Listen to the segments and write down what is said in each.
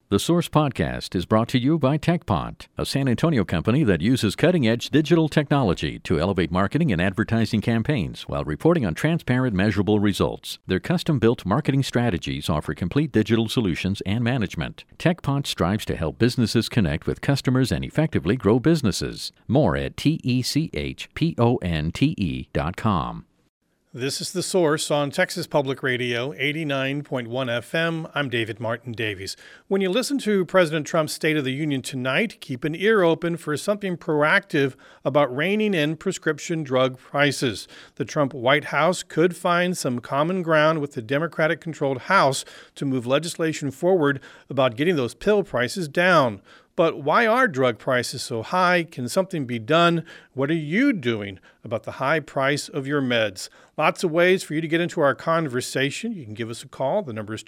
The Source Podcast is brought to you by TechPont, a San Antonio company that uses cutting-edge digital technology to elevate marketing and advertising campaigns while reporting on transparent, measurable results. Their custom-built marketing strategies offer complete digital solutions and management. TechPont strives to help businesses connect with customers and effectively grow businesses. More at techponte.com. This is The Source on Texas Public Radio, 89.1 FM. I'm David Martin Davies. When you listen to President Trump's State of the Union tonight, keep an ear open for something proactive about reining in prescription drug prices. The Trump White House could find some common ground with the Democratic-controlled House to move legislation forward about getting those pill prices down. But why are drug prices so high? Can something be done? What are you doing about the high price of your meds? Lots of ways for you to get into our conversation. You can give us a call. The number is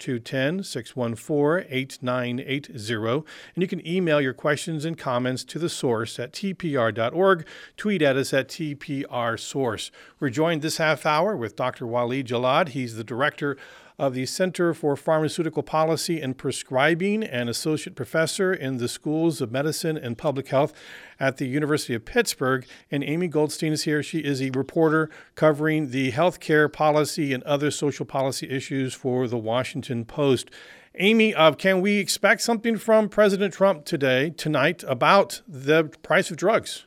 210-614-8980. And you can email your questions and comments to The Source at tpr.org. Tweet at us at tprsource. We're joined this half hour with Dr. Walid Jellad. He's the director of the Center for Pharmaceutical Policy and Prescribing and associate professor in the Schools of Medicine and Public Health at the University of Pittsburgh. And Amy Goldstein is here. She is a reporter covering the healthcare policy and other social policy issues for the Washington Post. Amy, can we expect something from President Trump tonight, about the price of drugs?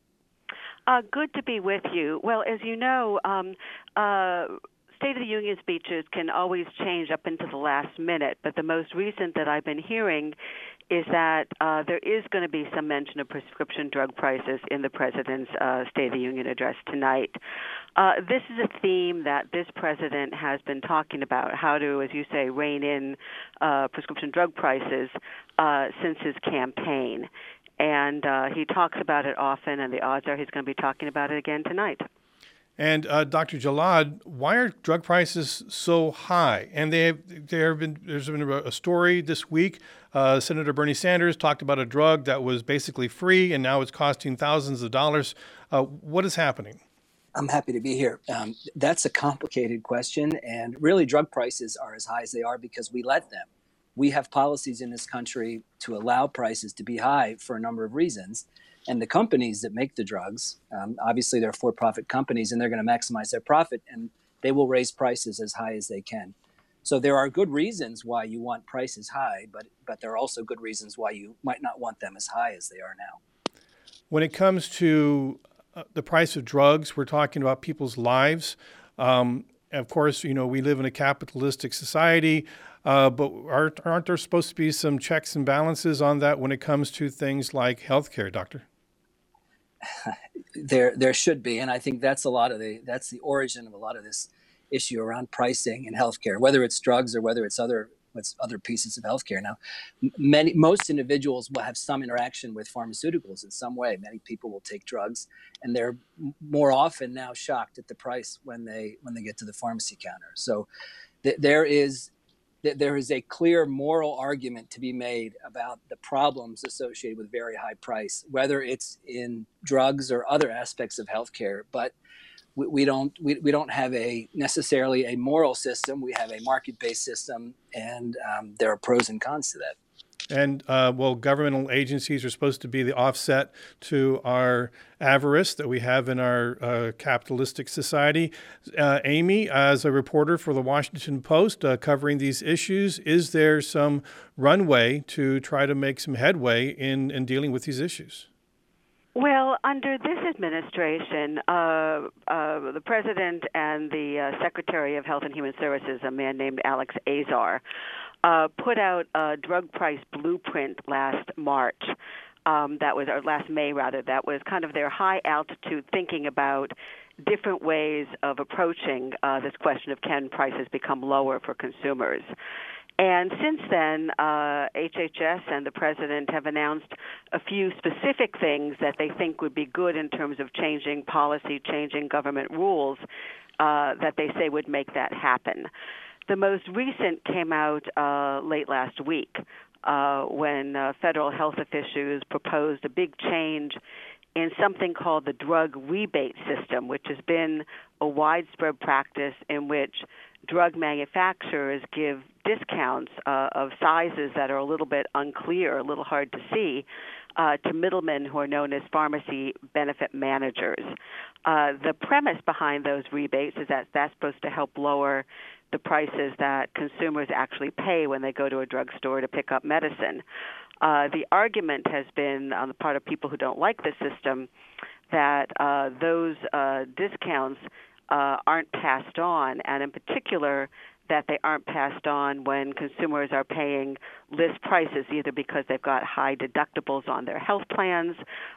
Good to be with you. Well, as you know, State of the Union speeches can always change up into the last minute, but the most recent that I've been hearing is that there is going to be some mention of prescription drug prices in the President's State of the Union address tonight. This is a theme that this President has been talking about, how to, as you say, rein in prescription drug prices since his campaign. And he talks about it often, and the odds are he's going to be talking about it again tonight. And Dr. Jellad, why are drug prices so high? And there's been a story this week. Senator Bernie Sanders talked about a drug that was basically free, and now it's costing thousands of dollars. What is happening? I'm happy to be here. That's a complicated question, and really drug prices are as high as they are because we let them. We have policies in this country to allow prices to be high for a number of reasons. And the companies that make the drugs, obviously they're for-profit companies, and they're going to maximize their profit, and they will raise prices as high as they can. So there are good reasons why you want prices high, but there are also good reasons why you might not want them as high as they are now. When it comes to the price of drugs, we're talking about people's lives. Of course, we live in a capitalistic society, but aren't there supposed to be some checks and balances on that when it comes to things like healthcare, Doctor? There should be, and I think that's the origin of a lot of this issue around pricing in healthcare, whether it's drugs or whether it's other pieces of healthcare. Now, most individuals will have some interaction with pharmaceuticals in some way. Many people will take drugs, and they're more often now shocked at the price when they get to the pharmacy counter. So there is a clear moral argument to be made about the problems associated with very high price, whether it's in drugs or other aspects of healthcare. But we don't have necessarily a moral system. We have a market-based system, and there are pros and cons to that. And, governmental agencies are supposed to be the offset to our avarice that we have in our capitalistic society. Amy, as a reporter for the Washington Post covering these issues, is there some runway to try to make some headway in dealing with these issues? Well, under this administration, the President and the Secretary of Health and Human Services, a man named Alex Azar, put out a drug price blueprint last March. Last May, rather. That was kind of their high altitude thinking about different ways of approaching this question of can prices become lower for consumers. And since then, HHS and the President have announced a few specific things that they think would be good in terms of changing policy, changing government rules that they say would make that happen. The most recent came out late last week. when federal health officials proposed a big change in something called the drug rebate system, which has been a widespread practice in which drug manufacturers give discounts of sizes that are a little bit unclear, a little hard to see, to middlemen who are known as pharmacy benefit managers. The premise behind those rebates is that that's supposed to help lower the prices that consumers actually pay when they go to a drugstore to pick up medicine. The argument has been on the part of people who don't like the system that those discounts aren't passed on, and in particular that they aren't passed on when consumers are paying list prices, either because they've got high deductibles on their health plans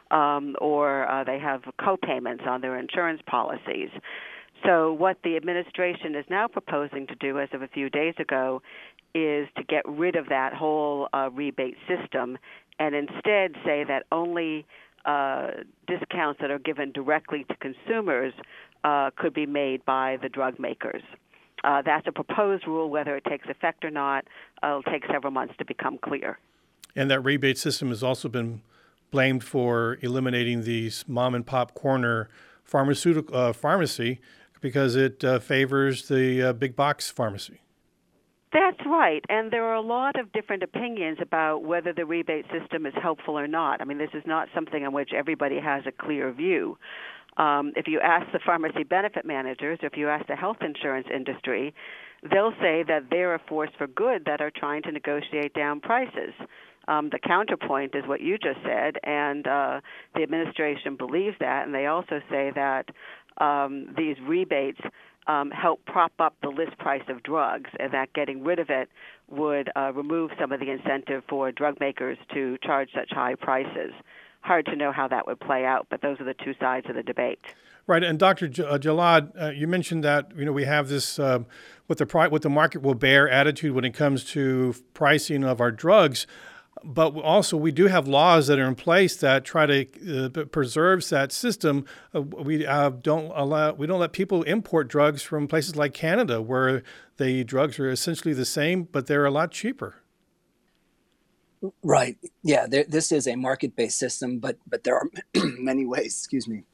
or they have co-payments on their insurance policies. So what the administration is now proposing to do as of a few days ago is to get rid of that whole rebate system and instead say that only discounts that are given directly to consumers could be made by the drug makers. That's a proposed rule. Whether it takes effect or not, it'll take several months to become clear. And that rebate system has also been blamed for eliminating the mom-and-pop corner pharmacy because it favors the big box pharmacy. That's right, and there are a lot of different opinions about whether the rebate system is helpful or not. I mean, this is not something on which everybody has a clear view. If you ask the pharmacy benefit managers, or if you ask the health insurance industry, they'll say that they're a force for good that are trying to negotiate down prices. The counterpoint is what you just said, and the administration believes that, and they also say that these rebates help prop up the list price of drugs, and that getting rid of it would remove some of the incentive for drug makers to charge such high prices. Hard to know how that would play out, but those are the two sides of the debate. Right, and Dr. Jalad, you mentioned that we have this what the market will bear attitude when it comes to pricing of our drugs. But also, we do have laws that are in place that try to preserves that system. We don't let people import drugs from places like Canada, where the drugs are essentially the same, but they're a lot cheaper. Right. Yeah. This is a market-based system, but there are many ways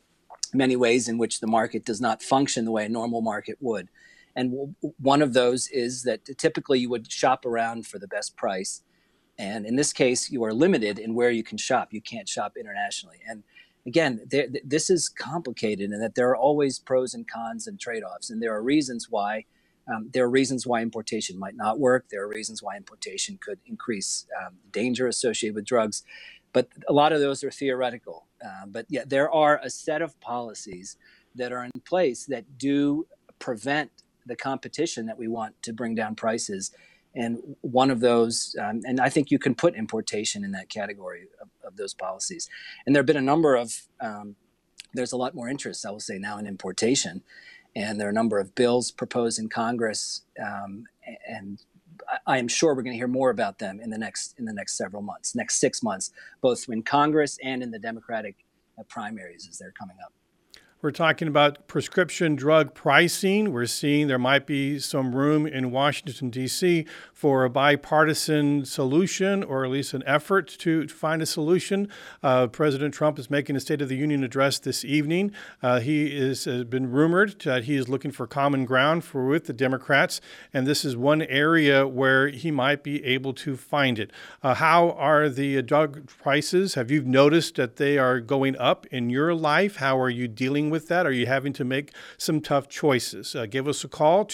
in which the market does not function the way a normal market would. And one of those is that typically you would shop around for the best price. And in this case, you are limited in where you can shop. You can't shop internationally. And again, this is complicated in that there are always pros and cons and trade-offs. And there are reasons why importation might not work. There are reasons why importation could increase danger associated with drugs. But a lot of those are theoretical. But yeah, there are a set of policies that are in place that do prevent the competition that we want to bring down prices. And one of those, and I think you can put importation in that category of those policies. And there have been a number of, there's a lot more interest, I will say now, in importation. And there are a number of bills proposed in Congress, and I am sure we're going to hear more about them in the next several months, next 6 months, both in Congress and in the Democratic primaries as they're coming up. We're talking about prescription drug pricing. We're seeing there might be some room in Washington, D.C. for a bipartisan solution, or at least an effort to find a solution. President Trump is making a State of the Union address this evening. He has been rumored that he is looking for common ground with the Democrats, and this is one area where he might be able to find it. How are the drug prices? Have you noticed that they are going up in your life? How are you dealing with that? Are you having to make some tough choices? Give us a call,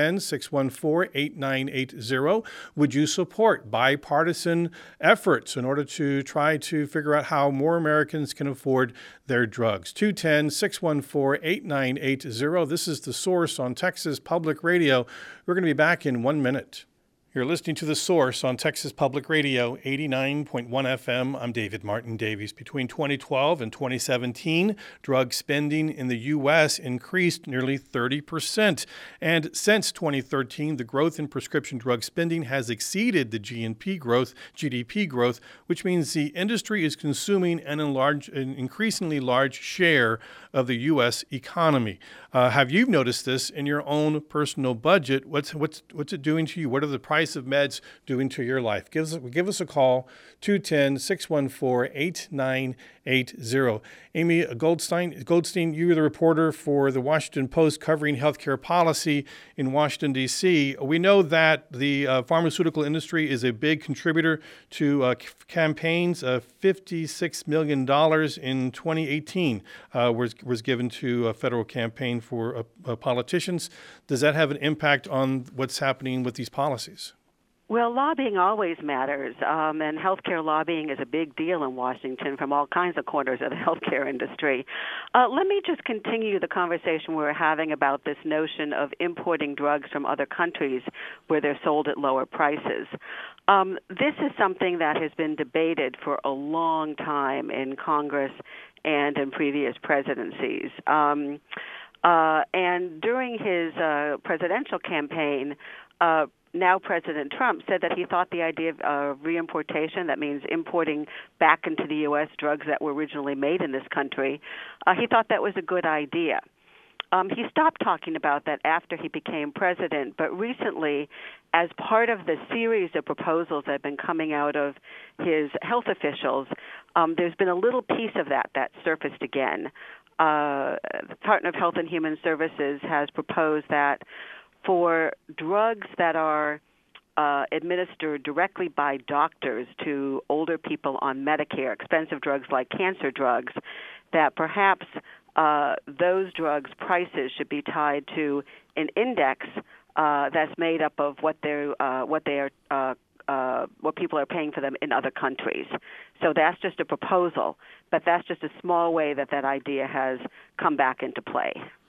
210-614-8980. Would you support bipartisan efforts in order to try to figure out how more Americans can afford their drugs? 210-614-8980. This is The Source on Texas Public Radio. We're going to be back in 1 minute. You're listening to The Source on Texas Public Radio, 89.1 FM. I'm David Martin Davies. Between 2012 and 2017, drug spending in the U.S. increased nearly 30%. And since 2013, the growth in prescription drug spending has exceeded the GDP growth, which means the industry is consuming an increasingly large share of the U.S. economy. Have you noticed this in your own personal budget? What's it doing to you? What are the prices price of meds doing to your life? Give us a call, 210-614-8980. Amy Goldstein, you are the reporter for the Washington Post covering healthcare policy in Washington, D.C. We know that the pharmaceutical industry is a big contributor to campaigns. $56 million in 2018 was given to a federal campaign for politicians. Does that have an impact on what's happening with these policies? Well, lobbying always matters, and healthcare lobbying is a big deal in Washington from all kinds of corners of the healthcare industry. Let me just continue the conversation we were having about this notion of importing drugs from other countries where they're sold at lower prices. This is something that has been debated for a long time in Congress and in previous presidencies. And during his presidential campaign, now President Trump said that he thought the idea of reimportation, that means importing back into the U.S. drugs that were originally made in this country, he thought that was a good idea. He stopped talking about that after he became president, but recently, as part of the series of proposals that have been coming out of his health officials, there's been a little piece of that surfaced again. The Department of Health and Human Services has proposed that for drugs that are administered directly by doctors to older people on Medicare, expensive drugs like cancer drugs, that perhaps those drugs' prices should be tied to an index that's made up of what people are paying for them in other countries. So that's just a proposal, but that's just a small way that idea has come back into play.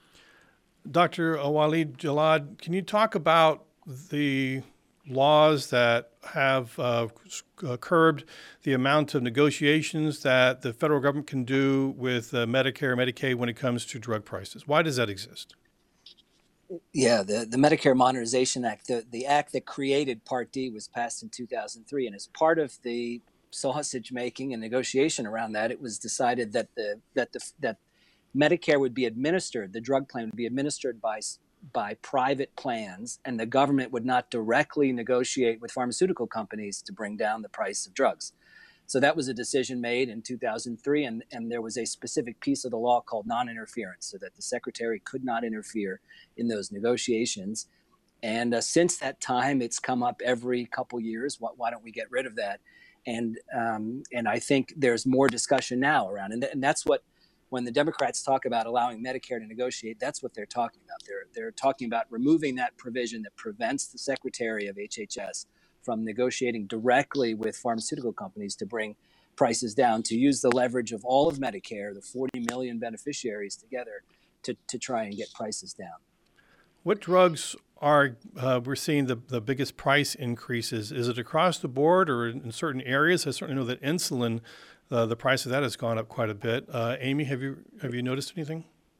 Dr. Walid Jillad, can you talk about the laws that have curbed the amount of negotiations that the federal government can do with Medicare and Medicaid when it comes to drug prices? Why does that exist? Yeah, the Medicare Modernization Act, the act that created Part D, was passed in 2003, and as part of the sausage making and negotiation around that, it was decided that that Medicare would be administered, the drug plan would be administered by private plans, and the government would not directly negotiate with pharmaceutical companies to bring down the price of drugs. So that was a decision made in 2003, and there was a specific piece of the law called non-interference, so that the secretary could not interfere in those negotiations. And since that time, it's come up every couple years. Why don't we get rid of that? And I think there's more discussion now around, and that's what, when the Democrats talk about allowing Medicare to negotiate, that's what they're talking about. They're talking about removing that provision that prevents the Secretary of HHS from negotiating directly with pharmaceutical companies to bring prices down, to use the leverage of all of Medicare, the 40 million beneficiaries together, to try and get prices down. What drugs are we're seeing the biggest price increases? Is it across the board or in certain areas? I certainly know that insulin, the price of that has gone up quite a bit. Amy, have you noticed anything?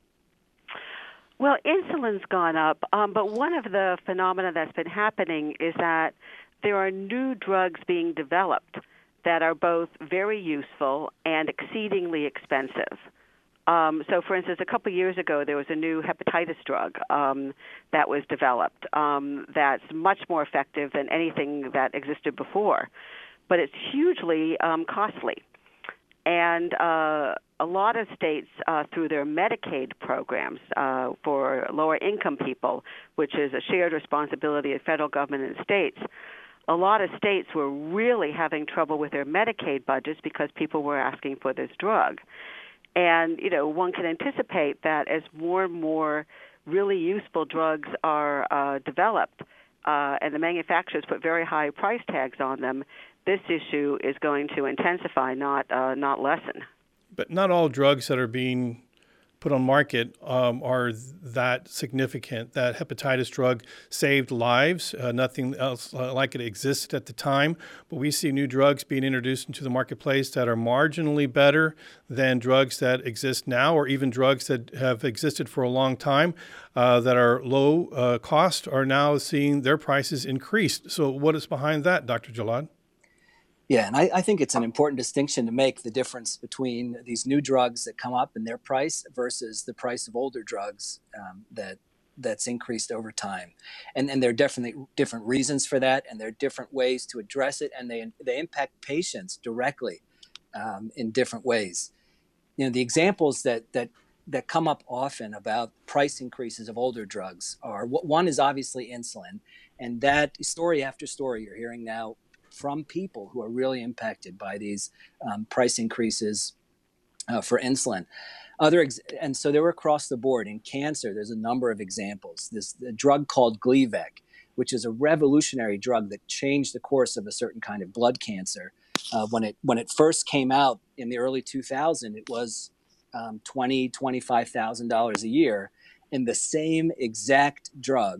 Well, insulin's gone up, but one of the phenomena that's been happening is that there are new drugs being developed that are both very useful and exceedingly expensive. So, for instance, a couple of years ago, there was a new hepatitis drug that was developed that's much more effective than anything that existed before, but it's hugely costly. And a lot of states, through their Medicaid programs for lower-income people, which is a shared responsibility of federal government and states, a lot of states were really having trouble with their Medicaid budgets because people were asking for this drug. And, one can anticipate that as more and more really useful drugs are developed and the manufacturers put very high price tags on them, this issue is going to intensify, not lessen. But not all drugs that are being put on market are that significant. That hepatitis drug saved lives. Nothing else like it existed at the time. But we see new drugs being introduced into the marketplace that are marginally better than drugs that exist now, or even drugs that have existed for a long time that are low cost are now seeing their prices increased. So what is behind that, Dr. Jillad? Yeah, and I think it's an important distinction to make, the difference between these new drugs that come up and their price versus the price of older drugs that that's increased over time, and there are definitely different reasons for that, and there are different ways to address it, and they impact patients directly in different ways. The examples that come up often about price increases of older drugs are, one is obviously insulin, and that story after story you're hearing now from people who are really impacted by these price increases for insulin. And so they were across the board. In cancer, there's a number of examples. A drug called Gleevec, which is a revolutionary drug that changed the course of a certain kind of blood cancer. When it first came out in the early 2000s, it was $25,000 a year, and the same exact drug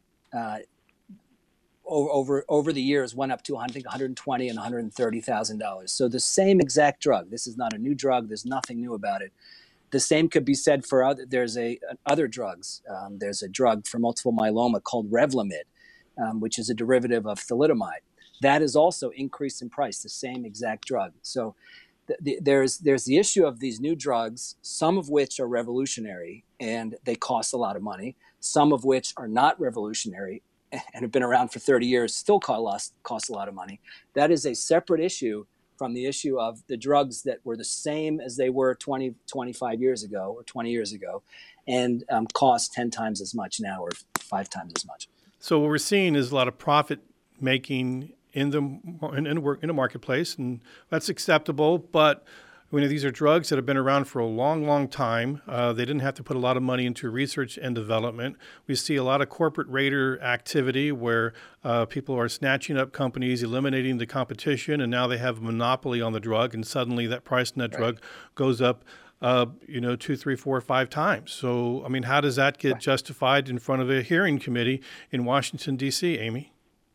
over the years went up to I think $120,000 and $130,000. So the same exact drug. This is not a new drug. There's nothing new about it. The same could be said for other drugs. There's a drug for multiple myeloma called Revlimid, which is a derivative of thalidomide. That is also increased in price, the same exact drug. So there's the issue of these new drugs, some of which are revolutionary and they cost a lot of money, some of which are not revolutionary and have been around for 30 years, still cost a lot of money. That is a separate issue from the issue of the drugs that were the same as they were 25 years ago or 20 years ago and cost 10 times as much now or 5 times as much. So what we're seeing is a lot of profit making in the marketplace, and that's acceptable. But these are drugs that have been around for a long, long time. They didn't have to put a lot of money into research and development. We see a lot of corporate raider activity where people are snatching up companies, eliminating the competition, and now they have a monopoly on the drug, and suddenly that price on that drug goes up 2, 3, 4, 5 times. So, how does that get justified in front of a hearing committee in Washington, D.C., Amy?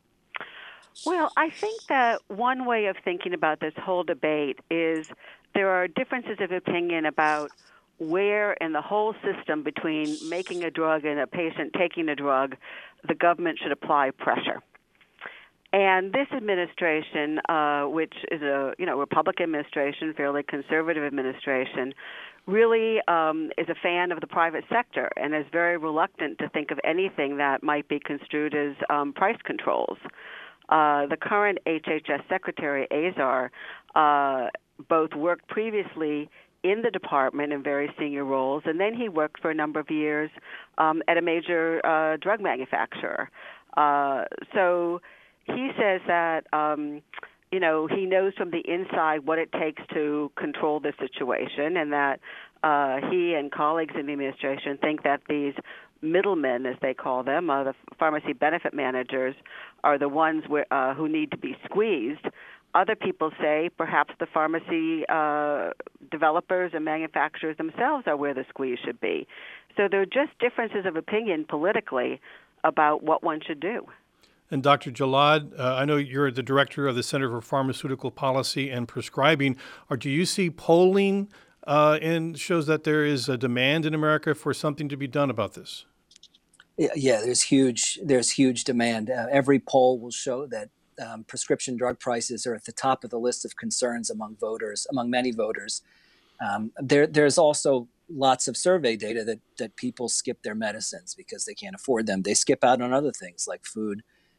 Well, I think that one way of thinking about this whole debate is there are differences of opinion about where in the whole system between making a drug and a patient taking a drug, the government should apply pressure. And this administration, which is a Republican administration, fairly conservative administration, really is a fan of the private sector and is very reluctant to think of anything that might be construed as price controls. The current HHS Secretary, Azar, both worked previously in the department in very senior roles, and then he worked for a number of years at a major drug manufacturer. So he says that, he knows from the inside what it takes to control the situation, and that he and colleagues in the administration think that these middlemen, as they call them, the pharmacy benefit managers, are the ones who need to be squeezed. Other people say perhaps the pharmacy developers and manufacturers themselves are where the squeeze should be. So there are just differences of opinion politically about what one should do. And Dr. Jalad, I know you're the director of the Center for Pharmaceutical Policy and Prescribing. Do you see polling and shows that there is a demand in America for something to be done about this? Yeah, there's huge demand. Every poll will show that prescription drug prices are at the top of the list of concerns among many voters. There's also lots of survey data that people skip their medicines because they can't afford them. They skip out on other things like food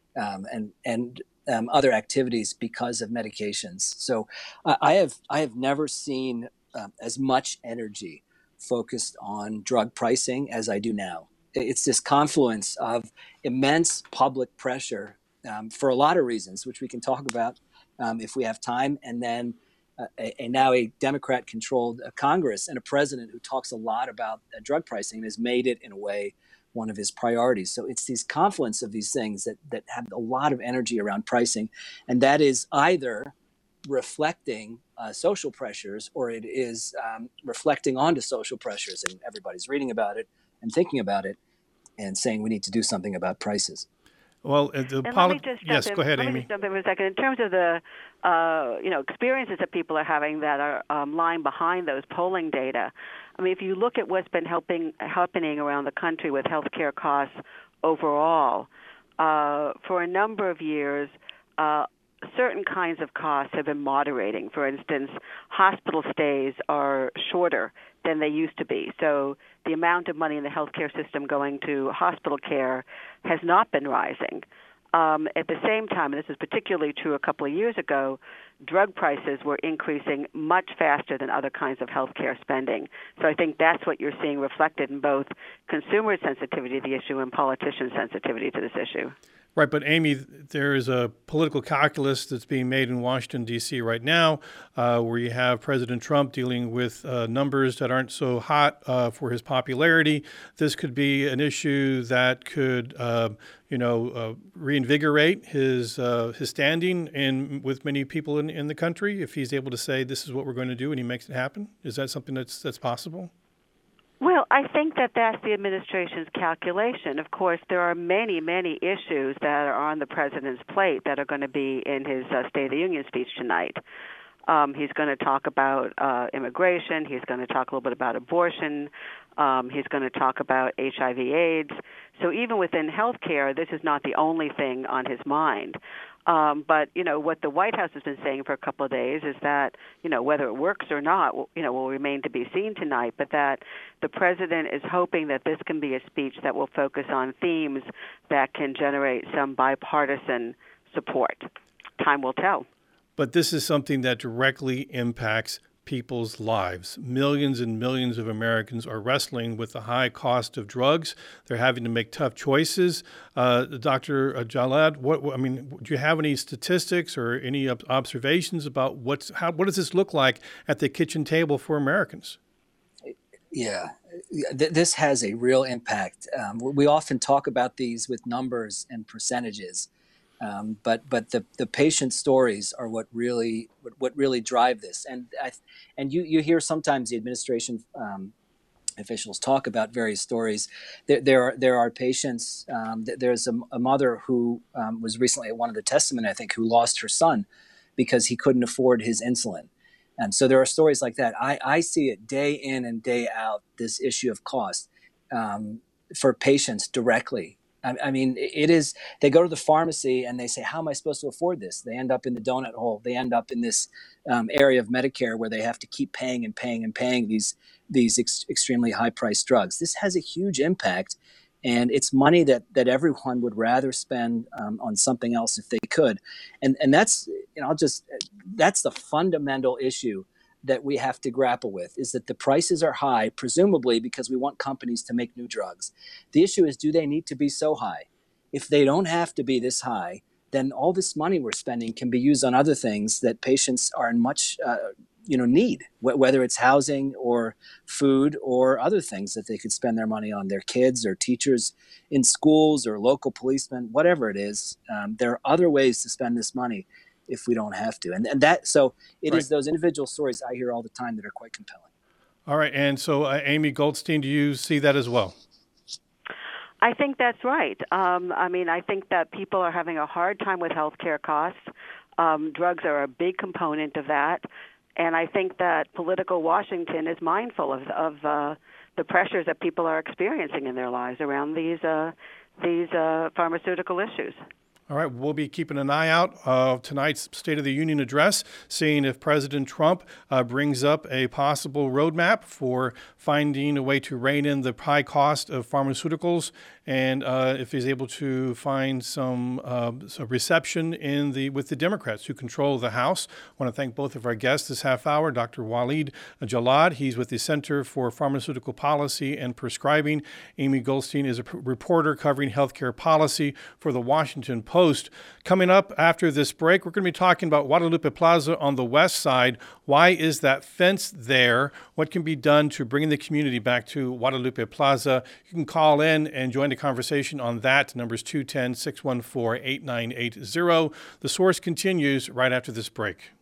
and other activities because of medications. So I have never seen as much energy focused on drug pricing as I do now. It's this confluence of immense public pressure for a lot of reasons, which we can talk about if we have time, and then now a Democrat-controlled Congress and a president who talks a lot about drug pricing and has made it, in a way, one of his priorities. So it's these confluence of these things that have a lot of energy around pricing, and that is either reflecting social pressures or it is reflecting onto social pressures, and everybody's reading about it and thinking about it and saying we need to do something about prices. Well, go ahead, Amy. Let me just jump in for a second. In terms of the experiences that people are having that are lying behind those polling data, if you look at what's been happening around the country with healthcare costs overall, for a number of years, certain kinds of costs have been moderating. For instance, hospital stays are shorter than they used to be. So the amount of money in the healthcare system going to hospital care has not been rising. At the same time, and this is particularly true a couple of years ago, drug prices were increasing much faster than other kinds of healthcare spending. So I think that's what you're seeing reflected in both consumer sensitivity to the issue and politician sensitivity to this issue. Right, but Amy, there is a political calculus that's being made in Washington, D.C. right now, where you have President Trump dealing with numbers that aren't so hot for his popularity. This could be an issue that could, reinvigorate his standing with many people in the country if he's able to say this is what we're going to do and he makes it happen. Is that something that's possible? Well, I think that that's the administration's calculation. Of course, there are many, many issues that are on the president's plate that are going to be in his State of the Union speech tonight. He's going to talk about immigration. He's going to talk a little bit about abortion. He's going to talk about HIV/AIDS. So even within healthcare, this is not the only thing on his mind. But, what the White House has been saying for a couple of days is that, whether it works or not, will remain to be seen tonight, but that the president is hoping that this can be a speech that will focus on themes that can generate some bipartisan support. Time will tell. But this is something that directly impacts people's lives. Millions and millions of Americans are wrestling with the high cost of drugs. They're having to make tough choices. Dr. Jalad, do you have any statistics or any observations about what does this look like at the kitchen table for Americans? Yeah, this has a real impact. We often talk about these with numbers and percentages. But the patient stories are what really drive this, and you hear sometimes the administration officials talk about various stories. There are patients. There's a mother who was recently at one of the testimony, I think, who lost her son because he couldn't afford his insulin, and so there are stories like that. I see it day in and day out. This issue of cost for patients directly. I mean, it is, they go to the pharmacy and they say, how am I supposed to afford this? They end up in the donut hole. They end up in this area of Medicare where they have to keep paying and paying and paying these extremely high-priced drugs. This has a huge impact, and it's money that everyone would rather spend on something else if they could. And that's, that's the fundamental issue that we have to grapple with, is that the prices are high, presumably because we want companies to make new drugs. The issue is, do they need to be so high? If they don't have to be this high, then all this money we're spending can be used on other things that patients are in much need, whether it's housing or food or other things that they could spend their money on, their kids or teachers in schools or local policemen, whatever it is. There are other ways to spend this money if we don't have to. And that, so it is those individual stories I hear all the time that are quite compelling. All right. And so, Amy Goldstein, do you see that as well? I think that's right. I think that people are having a hard time with healthcare costs. Drugs are a big component of that. And I think that political Washington is mindful of the pressures that people are experiencing in their lives around these pharmaceutical issues. All right, we'll be keeping an eye out of tonight's State of the Union address, seeing if President Trump brings up a possible roadmap for finding a way to rein in the high cost of pharmaceuticals, and if he's able to find some reception with the Democrats who control the House. I want to thank both of our guests this half hour, Dr. Walid Jalad. He's with the Center for Pharmaceutical Policy and Prescribing. Amy Goldstein is a reporter covering healthcare policy for the Washington Post. Coming up after this break, we're going to be talking about Guadalupe Plaza on the west side. Why is that fence there? What can be done to bring the community back to Guadalupe Plaza? You can call in and join the conversation on that. Numbers 210-614-8980. The Source continues right after this break.